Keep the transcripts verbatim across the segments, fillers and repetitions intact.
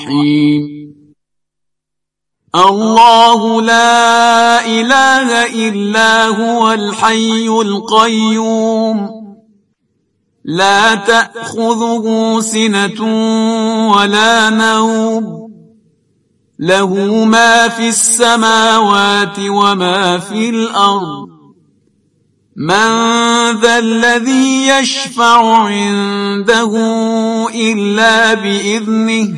الرحيم الله لا إله إلا هو الحي القيوم لا تأخذه سنة ولا نوم له ما في السماوات وما في الأرض من ذا الذي يشفع عنده إلا بإذنه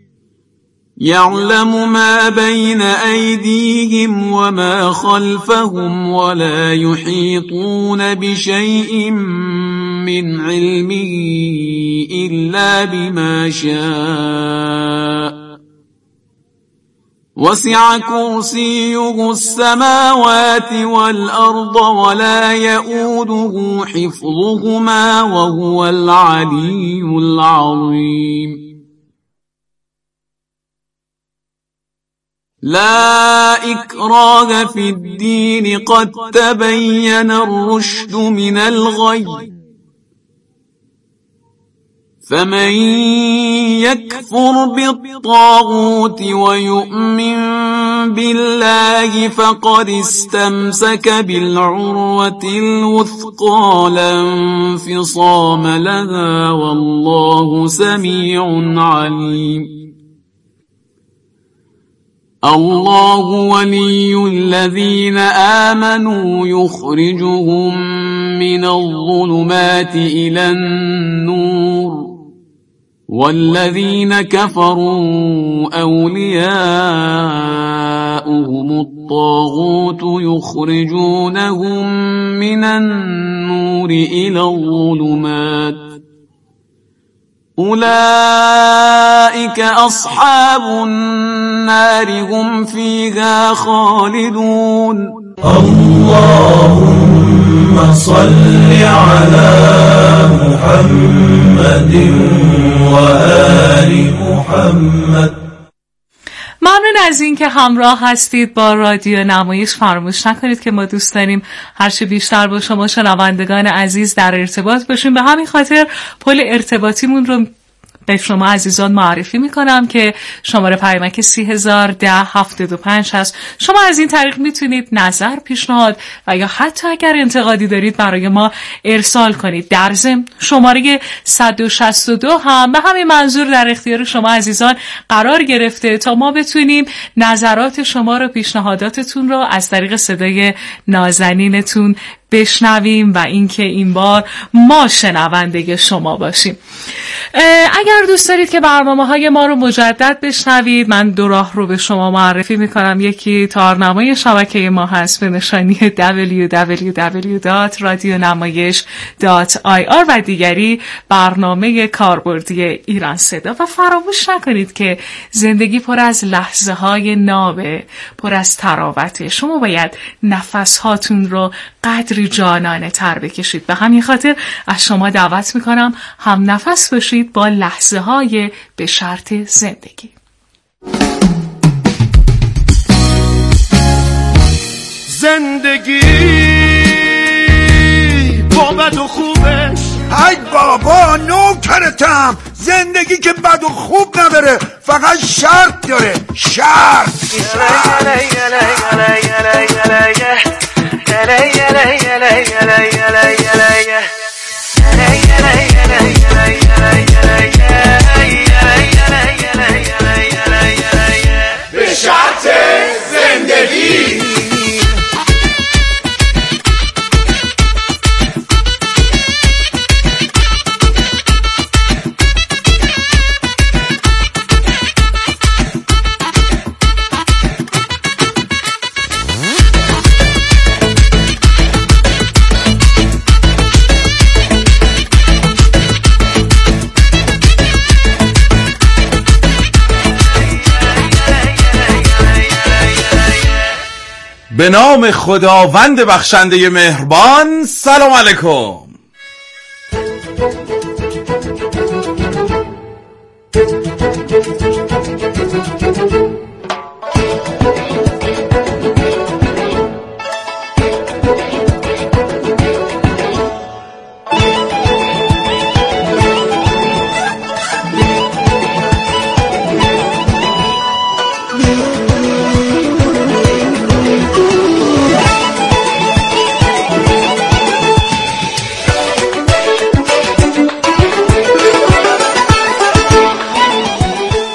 يعلم ما بين أيديهم وما خلفهم ولا يحيطون بشيء من علمه إلا بما شاء وسع كرسيه السماوات والأرض ولا يؤوده حفظهما وهو العلي العظيم لا إكراه في الدين قد تبين الرشد من الغي فمن يكفر بالطاغوت ويؤمن بالله فقد استمسك بالعروة الوثقى لا انفصام لها والله سميع عليم الله ولي الذين آمنوا يخرجهم من الظلمات إلى النور والذين كفروا أولياؤهم الطاغوت يخرجونهم من النور إلى الظلمات أولئك أصحاب النار هم فيها خالدون اللهم صل على محمد وآل محمد. ممنون از این که همراه هستید با رادیو نمایش. فراموش نکنید که ما دوست داریم هرچه بیشتر با شما شنوندگان عزیز در ارتباط باشیم. به همین خاطر پل ارتباطیمون رو به شما عزیزان معرفی میکنم که شماره پیامک سی هزار ده هفتاد و پنج هست. شما از این طریق میتونید نظر، پیشنهاد و یا حتی اگر انتقادی دارید برای ما ارسال کنید. در ضمن شماره صد و شصت و دو هم به همین منظور در اختیار شما عزیزان قرار گرفته تا ما بتونیم نظرات شما رو، پیشنهاداتتون رو از طریق صدای نازنینتون بشنویم و اینکه این بار ما شنونده شما باشیم. اگر دوست دارید که برنامه‌های ما رو مجدد بشنوید، من دو راه رو به شما معرفی میکنم. یکی تارنمای شبکه ما هست به نشانی دبلیو دبلیو دبلیو دات رادیو نمایش دات آی آر و دیگری برنامه کاربردی ایران صدا. و فراموش نکنید که زندگی پر از لحظه های نابه، پر از تراوته. شما باید نفس هاتون رو قدری جانانه تر بکشید. به همین خاطر از شما دعوت میکنم هم نفس باشید با لحظه های به شرط زندگی. زندگی با بد و خوبش، ای بابا نوکرتم. زندگی که بد و خوب نداره، فقط شرط داره. شرط به شرط زندگی. به نام خداوند بخشنده مهربان. سلام علیکم.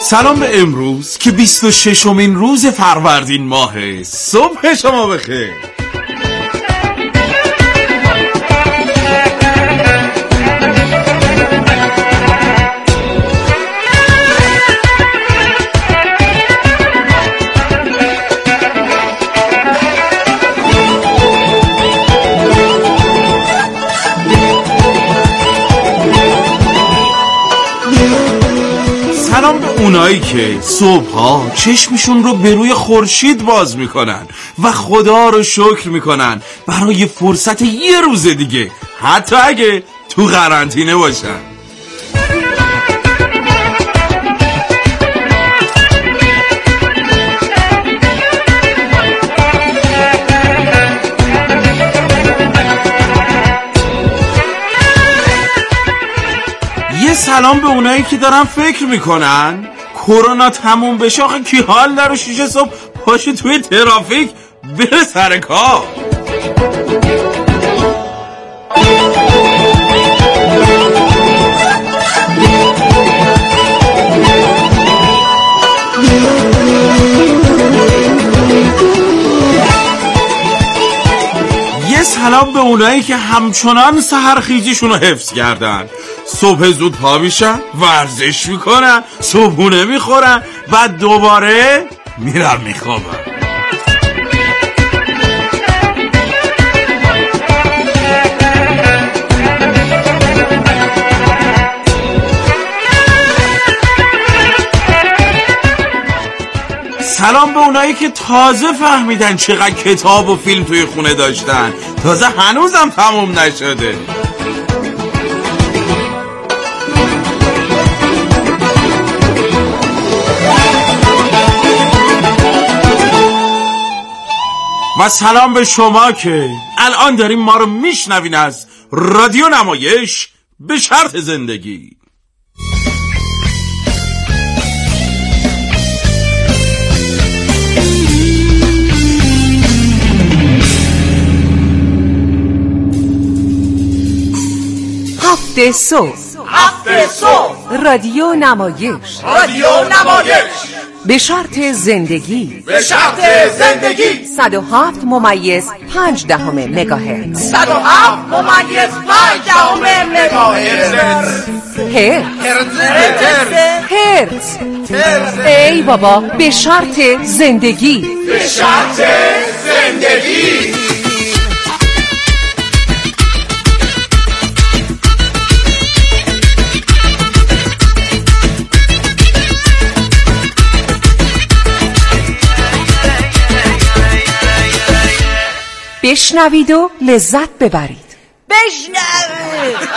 سلام به امروز که بیست و ششمین روز فروردین ماه. صبح شما بخیر. سلام به اونایی که صبحها چشمشون رو به روی خورشید باز میکنن و خدا رو شکر میکنن برای فرصت یه روز دیگه، حتی اگه تو قرنطینه باشن. سلام به اونایی که دارن فکر میکنن کرونا تموم بشه آخه کی حال داره شیشه صبح پاشه توی ترافیک بره سر کار. یه سلام به اونایی که همچنان سحرخیزیشون رو حفظ کردن، صبح زود پا میشن، ورزش میکنن، صبحونه میخورن و دوباره میرن میخوابن. سلام به اونایی که تازه فهمیدن چقدر کتاب و فیلم توی خونه داشتن، تازه هنوزم تموم نشده. و سلام به شما که الان داریم ما رو میشنوین از رادیو نمایش به شرط زندگی. هفته صبح هفته صبح رادیو نمایش رادیو نمایش به شرط زندگی به شرط زندگی صد و هفت ممیز پنج دهم مگاهرتز صد و هفت ممیز پنج دهم مگاهرتز هرتز هرتز ای بابا به شرط زندگی به شرط زندگی. بشنوید و لذت ببرید. بشنوید.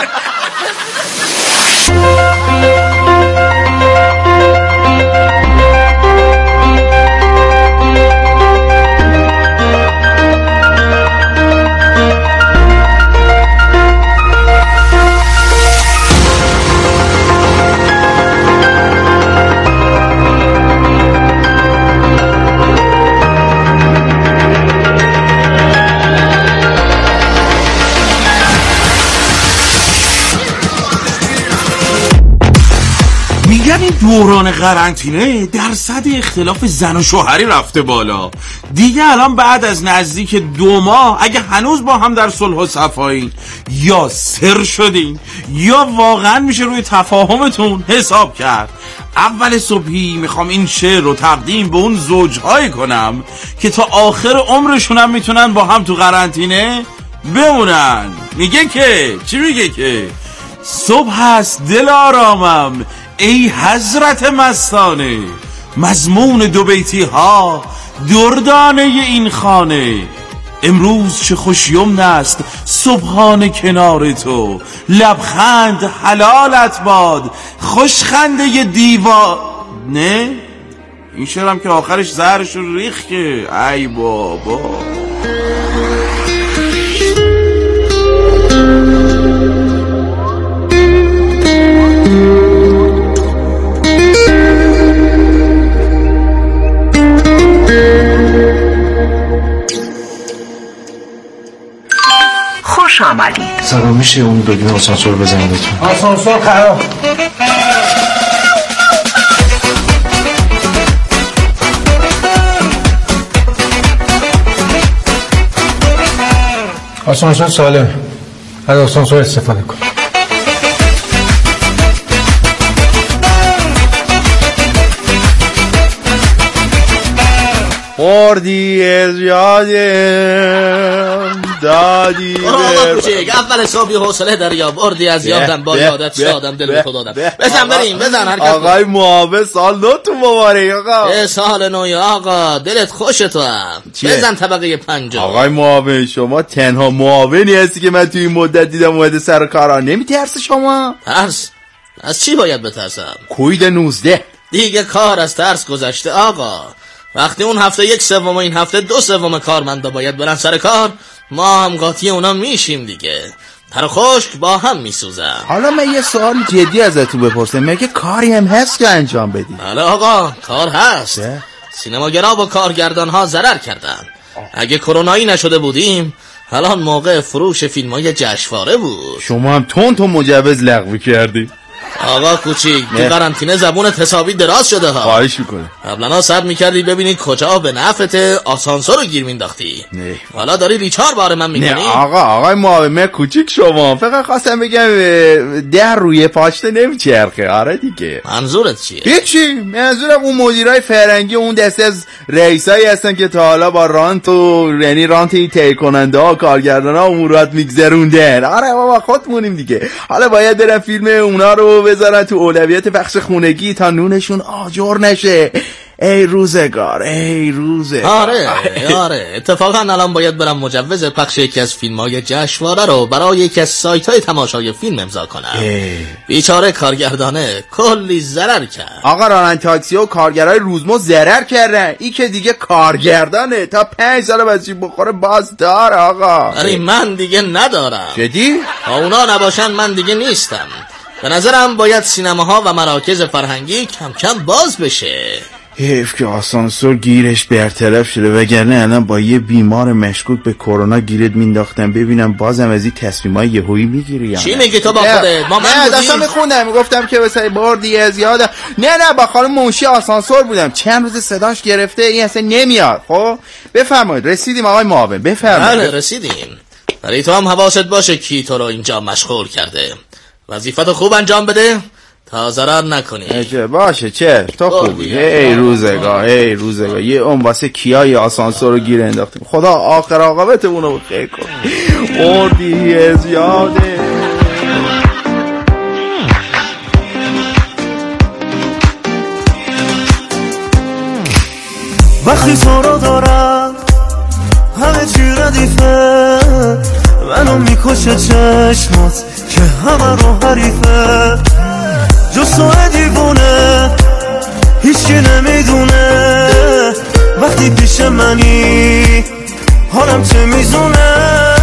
این دوران قرنطینه درصد اختلاف زن و شوهری رفته بالا دیگه. الان بعد از نزدیک دو ماه اگه هنوز با هم در صلح و صفایین یا سر شدین یا واقعا میشه روی تفاهمتون حساب کرد. اول صبحی میخوام این شعر رو تقدیم به اون زوجهایی کنم که تا آخر عمرشونم میتونن با هم تو قرنطینه بمونن. میگه که چی میگه که صبح هست دل آرامم ای حضرت مستانه، مضمون دو بیتی ها دردانه این خانه. امروز چه خوش یمن است صبحانه کنار تو، لبخند حلالت باد خوشخنده دیوانه. این شعرم که آخرش زهرش رو ریخ که ای بابا. خوش آمدید. سلام، میشه اون دکمه آسانسور بزنیدتون؟ آسانسور خراب. آسانسور سالم، از آسانسور استفاده کن. بردی از یادم دادی آقا کوچیک اول صبحی حوصله دریا بردی از یادم با یادت شادم دل به خدا دادم. بزن بریم بزن حرکت. آقای معاون سال نو تو مبارک آقا. سال نو آقا دلت خوش تو هم. بزن طبقه پنجم. آقای معاون شما تنها معاونی هستی که من توی این مدت دیدم اومده سر کارا. نمیترسی شما؟ ترس؟ از چی باید بترسم؟ کوید نوزده دیگه کار از ترس گذشته آقا. وقتی اون هفته یک سوم و این هفته دو سوم کارمندا باید برن سر کار، ما هم قاطی اونا میشیم دیگه. پر خشک با هم میسوزن. حالا من یه سوال جدی ازتون بپرسم، مگه کاری هم هست که انجام بدی؟ بله آقا کار هست. سینماگرا و کارگردان ها ضرر کردن. اگه کرونایی نشده بودیم الان موقع فروش فیلمای جشنواره بود. شما هم تون تون مجوز لغو کردی. آقا کوچیک تو قرنطینه زبونت حسابی دراز شده ها. خواهش میکنه. قبلا صبر میکردی ببینی کجا به نفعت آسانسور رو گیر مینداختی. نه حالا داری ریچار باره من میکنی. نه آقا آقای معاون کوچیک شما فقط خواستم بگم در روی پاشته نمیچرخه. آره دیگه. منظورت چیه؟ هیچی، منظورم اون مدیرای فرنگی اون دسته از رئیسایی هستن که تا حالا با رانت و یعنی رانت تهیه کننده ها کارگردان ها امورات میگذروندن. آره بابا خودمونیم دیگه. حالا باید برن فیلم اونا رو بذارن تو اولویت بخش خونگی تا نونشون آجر نشه. ای روزگار ای روزگار. آره آره اتفاقا الان باید برم مجوز پخش یکی از فیلم‌های جشنواره رو برای یکی از سایت‌های تماشای فیلم امضا کنم. بیچاره کارگردانه کلی ضرر کرد. آقا راننده تاکسی و کارگرای روزمزد ضرر کردن. این که دیگه کارگردانه تا پنج سال بچی بخوره باز داره آقا. ولی من دیگه ندارم. جدی؟ اونا نباشن من دیگه نیستم. به نظرم باید سینماها و مراکز فرهنگی کم کم باز بشه. حیف که آسانسور گیرش برطرف شده، وگرنه الان با یه بیمار مشکوک به کرونا گیرت مینداختم ببینم بازم از این تصمیمای یهویی میگیری یا چی میگی تو با خودت؟ ما من نه داشتم میخوندم میگفتم که واسه بردی از یادم. نه نه با خانم منشی آسانسور بودم چند روز صداش گرفته این اصلا نمیاد. خب بفرمایید. رسیدیم آقای معاون بفرمایید. بله رسیدیم. ولی تو هم حواست باشه کی تو رو اینجا مشغول کرده. وظیفتو خوب انجام بده تا ضرر نکنی. باشه چه تو خوبی. ای روزگار ای روزگار یه اون واسه کیای آسانسور رو گیر انداختیم. خدا آخر عاقبتمون رو بخیر کن. بردی از یاده. وقتی تو رو دارم همه چی ردیفه، منو میکشه چشمات که همه رو حریفه. جز تو دیوونه هیچی نمیدونه وقتی پیش منی حالم چه میزونه.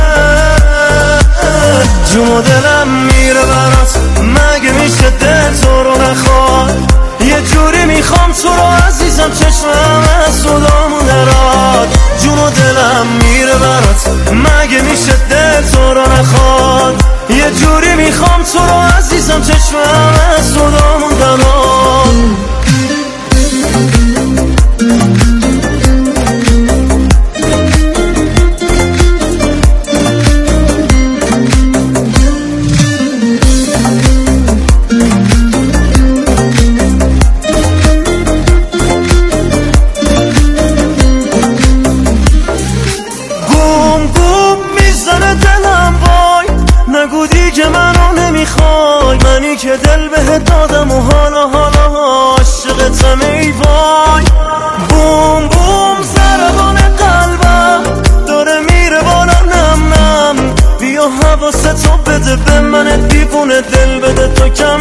جون و دلم میره برات مگه میشه دل تو رو نخواد. یه جوری میخوام تو رو عزیزم چشمم از صدامون دراد. جون و دلم میره برات مگه میشه دل تو رو نخواد. یه جوری میخوام تو رو عزیزم چشمم از صدامون دراد. که دل بهت دادم و حالا حالا عاشقتم ای وای. بوم بوم ضربان قلبم داره میره بالا نم نم. بیا حواستو بده به من دیوونه دل بده تو کم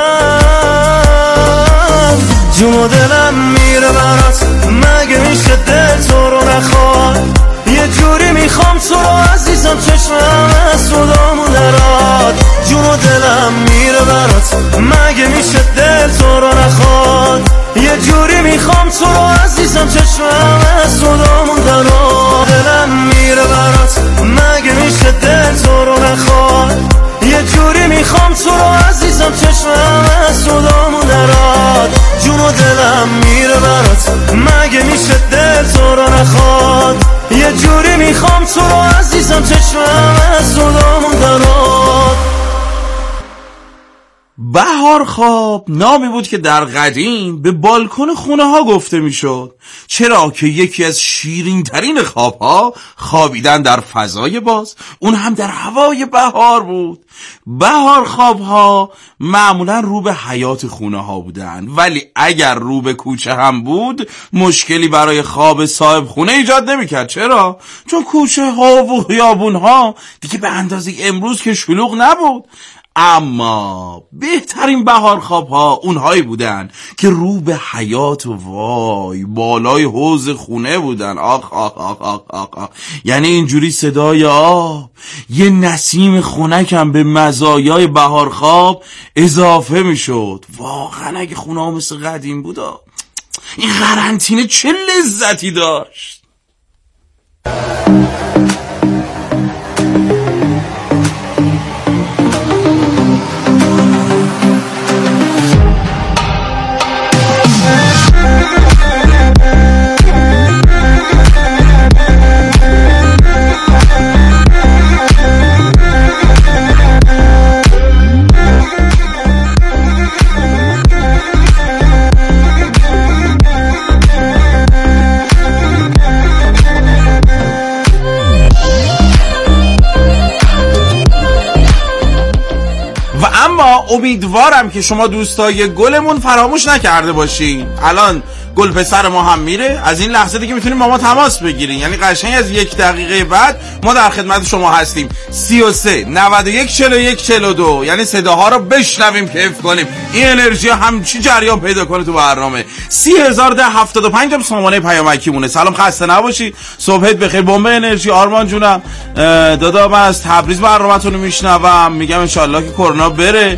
کم. جون و دلم میره برات مگه میشه دل تو رو نخواد. یه جوری میخوام تو رو عزیزم چشمم از صدامون دراد. جون و دلم میره برات مگه میشه دل تو رو نخواد. یه جوری میخوام تو رو عزیزم چشمم از صدامون دراد. دلم میره برات مگه میشه دل تو رو نخواد. یه جوری میخوام تو رو عزیزم چشمم از صدامون دراد. جون و دلم دلم میره برات، مگه میشه دل تو رو نخواد؟ یه جوری میخوام تو رو عزیزم، چشمم از رودامون درات. بهار خواب نامی بود که در قدیم به بالکن خونه ها گفته میشد، چرا که یکی از شیرین ترین خواب ها خوابیدن در فضای باز، اون هم در هوای بهار بود. بهار خواب ها معمولا رو به حیات خونه ها بودن، ولی اگر رو به کوچه هم بود مشکلی برای خواب صاحب خونه ایجاد نمیکرد. چرا؟ چون کوچه ها و خیابون ها دیگه به اندازه امروز که شلوغ نبود. اما بهترین بهار خواب ها اونهایی بودن که رو به حیات و وای بالای حوض خونه بودن. آخ آخ آخ آخ آخ آخ. یعنی اینجوری صدای آب، یه نسیم خنکم به مزایای بهار خواب اضافه میشد. واقعا اگه خونه ها مثل قدیم بود این قرنطینه چه لذتی داشت. امیدوارم که شما دوستای گلمون فراموش نکرده باشین. الان گل پسر ما هم میره، از این لحظه دیگه میتونیم با ما تماس بگیرین، یعنی قشنگ از یک دقیقه بعد ما در خدمت شما هستیم. سی و سه نود و یک چهل و یک چهل و دو، یعنی صداها رو بشنویم کیف کنیم، این انرژی همچی جریان پیدا کنه تو برنامه. سی هزار ده هفتاد و پنج هم سامانه پیامکی مونه. سلام، خسته نباشی، صبحت بخیر. بمب انرژی آرمان جونم، دادا من از تبریز برنامه‌تون رو میشنوم، میگم انشالله که کرونا بره،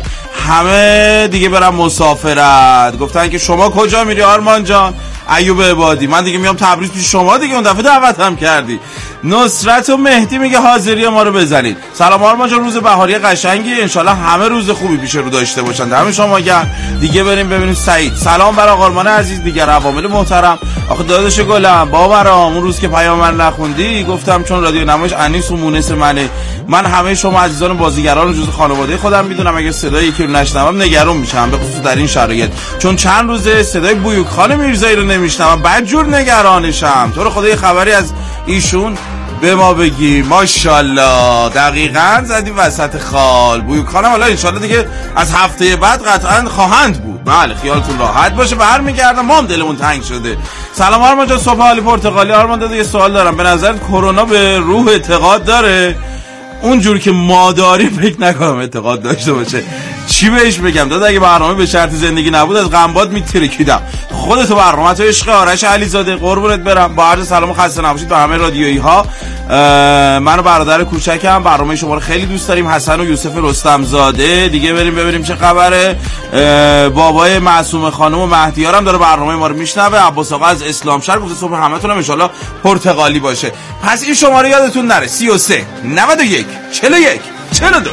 همه دیگه برم مسافرت. گفتن که شما کجا میری آرمان جان؟ ایوب عبادی. من دیگه میام تبریز پیش شما دیگه، اون دفعه دعوت هم کردی. نصرت و مهدی میگه حاضری ما رو بزنید. سلام آرمان جان، روز بهاری قشنگی، انشالله همه روز خوبی پیش رو داشته باشن. دم شما گرم. دیگه بریم ببینیم سعید. سلام برای آرمان عزیز، دیگر عوامل محترم. آخه داداش گلم باورام، اون روز که پیام من نخوندی گفتم چون رادیو نمایش انیس و مونس منه، من همه شما عزیزان بازیگران جزو خانواده خودم میدونم، اگه صدای یکی رو نشنوم نگران میشم، به خصوص در این شرایط، چون چند روزه صدای بویوک خان میرزایی رو نمیشنوم، بدجور نگرانشم. تو رو خدا یه خبری از ایشون به ما بگی. ماشاءالله دقیقاً زدی وسط خال. بویوک خانم حالا انشالله دیگه از هفته بعد قطعاً خواهند بود. بله خیالتون راحت باشه، برمیگردم، ما هم دلمون تنگ شده. سلام آرمان جان، صبح حالی پرتغالی. آرمان داده یه سوال دارم، به نظرت کرونا به روح اعتقاد داره؟ اونجور که ما داریم فکر نکنم اعتقاد داشته باشه. چی بهش بگم دادا، اگه برنامه به شرط زندگی نبود از غنباد میترکیدم. خودتو برنامه تو عشق آرش علیزاده، قربونت برم. با عرض سلام و خسته نباشید به همه رادیویی ها. من و برادر کوچکم برنامه شما رو خیلی دوست داریم، حسن و یوسف رستم زاده. دیگه بریم ببینیم چه خبره. بابای معصومه خانم و مهدیارم داره برنامه ما رو میشنوه. عباس آقا از اسلام شهر گفته صبح همتون ان شاءالله پرتغالی باشه. پس این شماره یادتون نره، سی و سه نود و یک چهل و یک چهل و دو.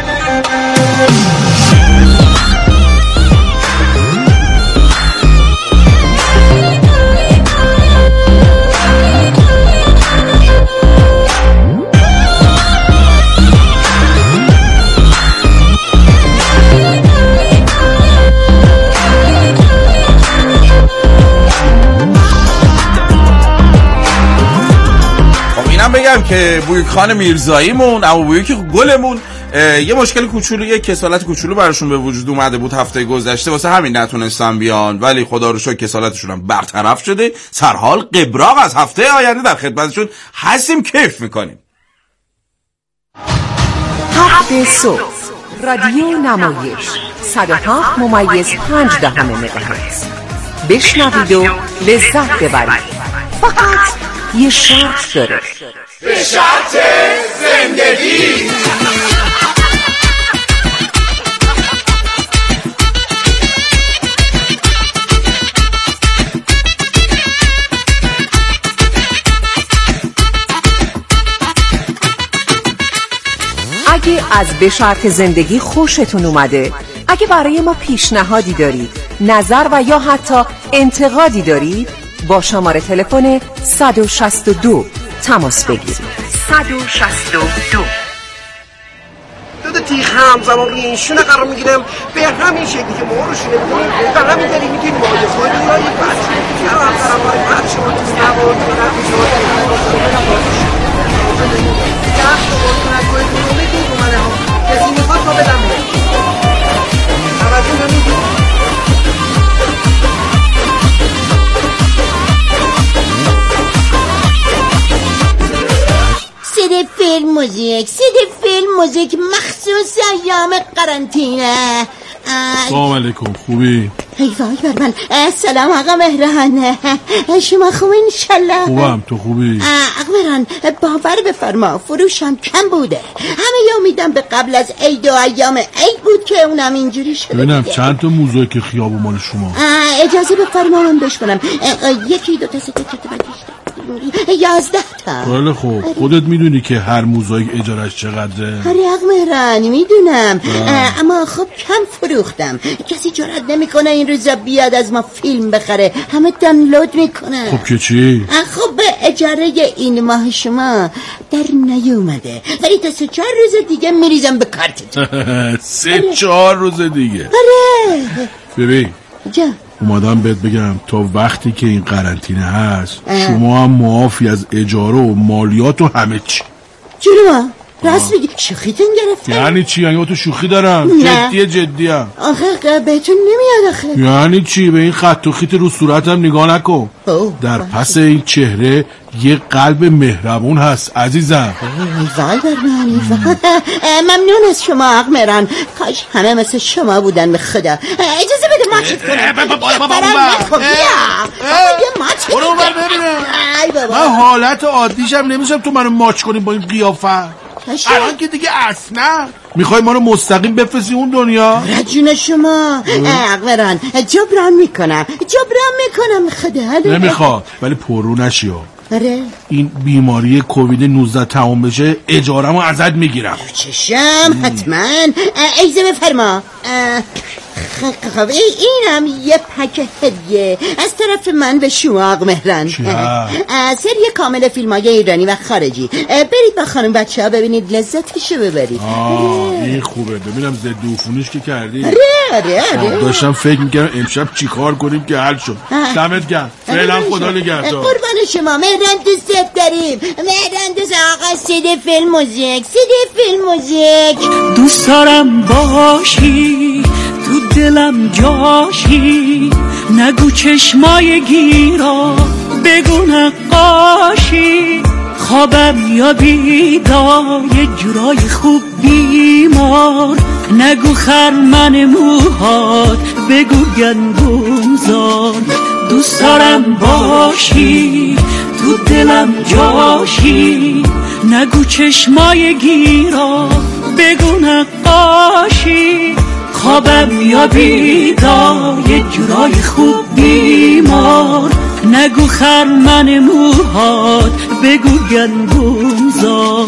بگم که بویوک خان میرزاییمون، اما بویوک گلمون یه مشکل کوچولو، یه کسالت کوچولو براشون به وجود اومده بود هفته گذشته، واسه همین نتونستن بیان، ولی خدا رو شکر کسالتشون هم برطرف شده. سرحال قبراق از هفته آینده در خدمتشون هستیم، کیف میکنیم. هفته صبح رادیو نمایش صد و هفت ممیز پنج دهم مگاهرتز. بشنوید و لذت ببرید. فقط یه شرط داره، به شرط زندگی. اگه از به شرط زندگی خوشتون اومده، اگه برای ما پیشنهادی دارید، نظر و یا حتی انتقادی دارید با شماره تلفن صد و شصت و دو تماس بگیرید. صد و شصت و دو. دو تیغ همزمان روی این شونه قرار میگیرم به همین شکلی که ما رو شونه میکنیم و همین داری میتونیم مواجه خواهی را یک بچه هر هم برم باید بچه ها تو نوار تو نفی شما ده تا باید نکنه کنومه که این دومنه ها کسی میخواد تا بدم بید توجه نمیدیم سیده فیلم موزیک سیده فیلم موزیک مخصوص ایام قرنطینه. سلام علیکم، خوبی؟ ای وای بر من. سلام آقا مهران، شما خوبی انشالله؟ خوبم، تو خوبی؟ آقا مهران باور بفرما فروشم کم بوده، همه یا میدم به قبل از عید و ایام عید بود که اونم اینجوری شده. ببینم چند تا موزاییک خیابون مال شما؟ اجازه بفرما من بشکنم. یکی دو تا سه تا چهار تا پنج یازده تا. خیلی خوب. خودت میدونی که هر موزاییک اجارش چقدره؟ آره آقا مهران میدونم، اما خب کم فروختم، کسی جرئت نمیکنه این روزا بیاد از ما فیلم بخره، همه دانلود میکنه. خب که چی؟ خب اجاره این ماه شما در نیومده، ولی تا سه چهار روز دیگه میریزم به کارتت. سه چهار روز دیگه؟ آره. ببین جا اومدم بهت بگم تا وقتی که این قرنطینه هست اه. شما هم معافی از اجاره و مالیات و همه چی. جونما راست میگی؟ شوخیتون گرفته؟ یعنی چی؟ یعنی تو شوخی دارم؟ جدیه جدیه. آخه بهتون نمیاد آخه. یعنی چی؟ به این خط و خیت رو صورتم نگاه نکن. در پس این چهره یه قلب مهربون هست عزیزم. وای بر من. ممنون از شما آقا مهران، کاش همه مثل شما بودن به خدا. اجازه بده ماچت کنم. بابا من حالت عادیشم نمیشم تو منو ماچ کنیم با این قیافه. الان که دیگه اصلا میخوای ما رو مستقیم بفرستی اون دنیا؟ رجون شما آقا مهران جبران میکنم جبران میکنم خدا. نمیخواد ولی پررو نشی. آره این بیماری کووید نوزده تمام بشه اجاره‌مو ازت میگیرم. چشم حتما. اجازه بفرما. خب اینم یه پک هدیه از طرف من به شما آقا مهران، سری کامل فیلم‌های ایرانی و خارجی. برید با خانم بچه ها ببینید لذتشو ببرید. آه این خوبه. ببینم ضد عفونیش که کردی. آره آره آره. داشتم فکر می‌کردم امشب چیکار کنیم که حل شد. دمت گرم. فعلا خدا نگهدار. قربان شما مهران، دوستت داریم. مهران دوست آقا سیده فیلم موزیک سیده فیلم موزیک. دوست دارم باشی تو دلم جاشی، نگو چشمای گیرا بگو نقاشی، خوابم یا بیدار یه جورای خوب بیمار، نگو خرمن موهات بگو گندم زار. دوست دارم باشی تو دلم جاشی، نگو چشمای گیرا بگو نقاشی، خوابم یا بیدار یه جورای خوب بیمار، نگو خرمن موهات بگو گندم زار.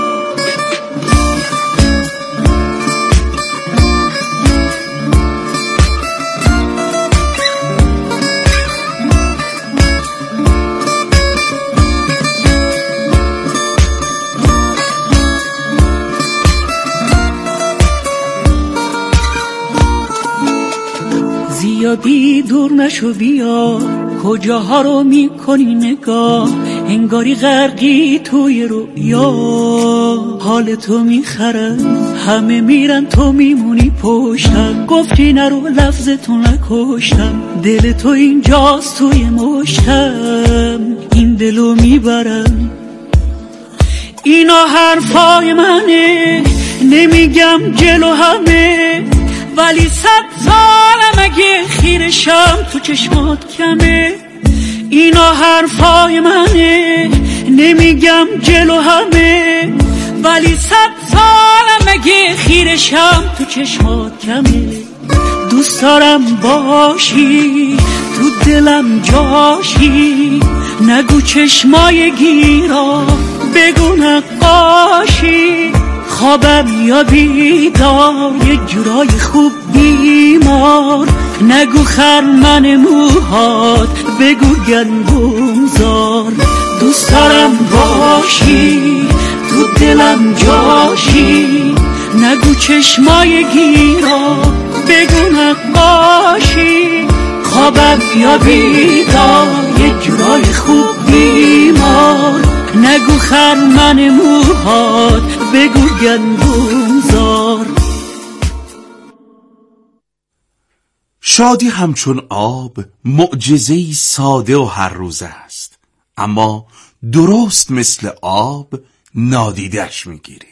زیادی دور نشو بیا، کجاها رو میکنی نگاه، انگاری غرقی توی رویا، حال تو میخرن همه میرن تو میمونی پشتم، گفتی نرو لفظتو نکشتم، دل تو اینجاست توی مشتم، این دلو میبرم. اینا حرفای منه نمیگم جلو همه، ولی صد سالم اگه خیرشم تو چشمات کمه. اینا حرفای منه نمیگم جلو همه، ولی صد سالم اگه خیرشم تو چشمات کمه. دوست دارم باشی تو دلم جاشی، نگو چشمای گیرا بگو نقاشی، خوابم یا بیدار یه جورای خوب بیمار، نگو خرمن موهات، بگو گندم زار. دوست دارم باشی تو دلم جاشی، نگو چشمای گیرا، بگو نقاشی. خوابم یا بیدار، یک جورای خوب بیمار. نگو خرمن موهات، بگو گندم زار. شادی همچون آب معجزه‌ای ساده و هر روزه است، اما درست مثل آب نادیدش میگیریم.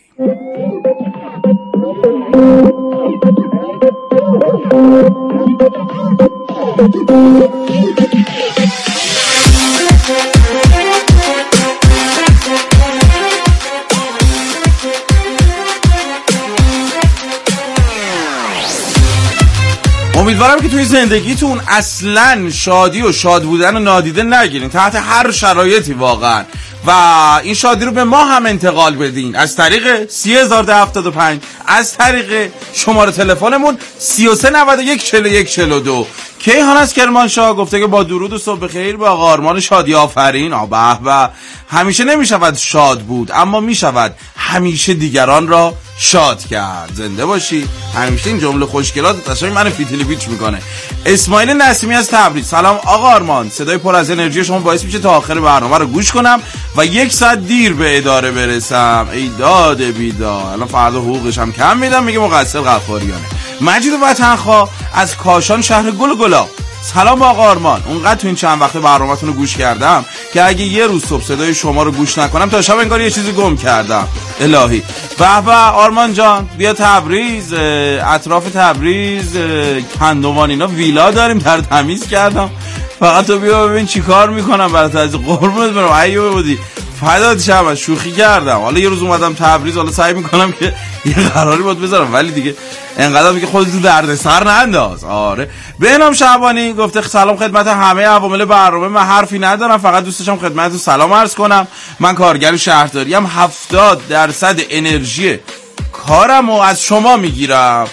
امیدوارم که توی زندگیتون اصلاً شادی و شاد بودن و نادیده نگیرین، تحت هر شرایطی واقعاً، و این شادی رو به ما هم انتقال بدین از طریق سی هزار و هفتاد و پنج، از طریق شماره تلفنمون سی و سه نود و یک چهل و یک چهل و دو. کیهان از کرمانشاه گفته که با درود و صبح خیر به آقا آرمان شادی آفرین. آبه به، همیشه نمیشود شاد بود، اما میشود همیشه دیگران را شاد کرد. زنده باشی. همیشه این جمله خوشگلات قشنگ منو فیتیلی پیچ میکنه. اسماعیل نسیمی از تبریز: سلام آقا آرمان، صدای پر از انرژی شما باعث میشه تا آخر برنامه رو گوش کنم و یک ساعت دیر به اداره برسم. ای داد بیداد، الان فردا حقوقش هم کم میدم، میگه مقصر غفاریانه. مجید وطنخواه از کاشان شهر گل گلا: سلام آقا آرمان، اونقدر تو این چند وقت برنامه‌تون رو گوش کردم که اگه یه روز صبح صدای شما رو گوش نکنم تا شب انگار یه چیزی گم کردم. الهی. به به آرمان جان، بیا تبریز، اطراف تبریز کندوان اینا ویلا داریم، در تمیز کردم، فقط تو بیا ببین چی کار میکنم برات. از قربونت برم ایوه بودی، فدات شم، شوخی کردم. حالا یه روز اومدم تبریز، حالا سعی میکنم که یه قراری باید بذارم، ولی دیگه انقدر که خودت درد سر ننداز. آره. بهنام شعبانی گفته سلام خدمت همه عوامل برنامه، من حرفی ندارم، فقط دوست داشتم خدمتتون سلام عرض کنم. من کارگر شهرداری ام، هفتاد درصد انرژی کارم رو از شما میگیرم.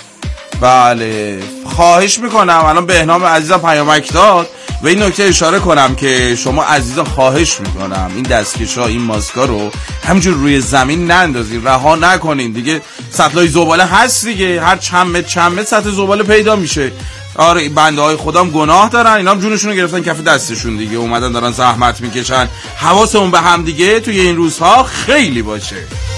بله خواهش میکنم. الان بهنام عزیزم پیامک داد، به این نکته اشاره کنم که شما عزیزان خواهش میکنم این دستکشا، این ماسکا رو همینجور روی زمین نندازین، رها نکنین دیگه. سطلای زباله هست دیگه، هر چند متر چند متر سطل زباله پیدا میشه. آره بنده های خودم گناه دارن، اینا هم جونشون رو گرفتن کف دستشون دیگه، اومدن دارن زحمت میکشن. حواسمون به هم دیگه توی این روزها خیلی باشه.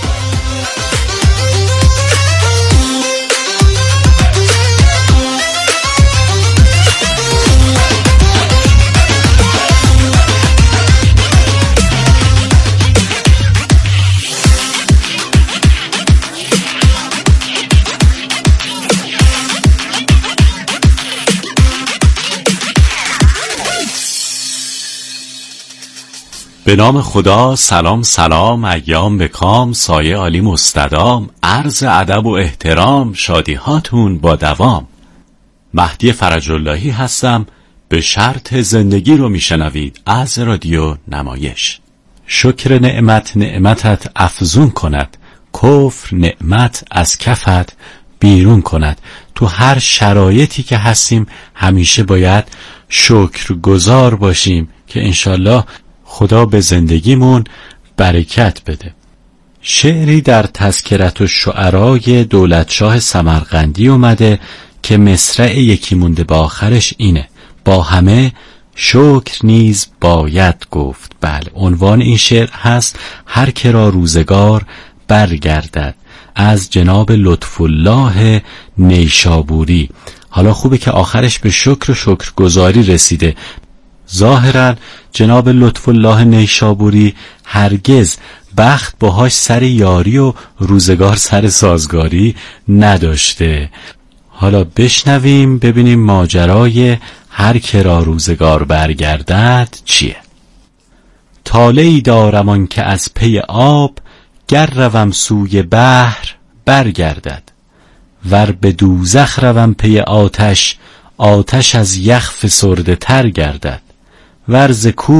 به نام خدا. سلام سلام، ایام به کام، سایه عالی مستدام، عرض ادب و احترام، شادی هاتون با دوام. مهدی فرج اللهی هستم، به شرط زندگی رو میشنوید از رادیو نمایش. شکر نعمت نعمتت افزون کند، کفر نعمت از کفت بیرون کند. تو هر شرایطی که هستیم همیشه باید شکر گزار باشیم که انشالله خدا به زندگیمون برکت بده. شعری در تذکرت الشعرای دولتشاه سمرقندی اومده که مصرع یکی مونده به آخرش اینه: با همه شکر نیز باید گفت. بله، عنوان این شعر هست هر که را روزگار برگردد، از جناب لطف الله نیشابوری. حالا خوبه که آخرش به شکر و شکرگزاری رسیده. ظاهرا جناب لطف الله نیشابوری هرگز بخت باهاش سر یاری و روزگار سر سازگاری نداشته. حالا بشنویم ببینیم ماجرای هر که را روزگار برگردد چیه. طالعی دارم آن که از پی آب، گر روم سوی بحر برگردد. ور به دوزخ روم پی آتش، آتش از یخ فسرده تر گردد. ور ز کوه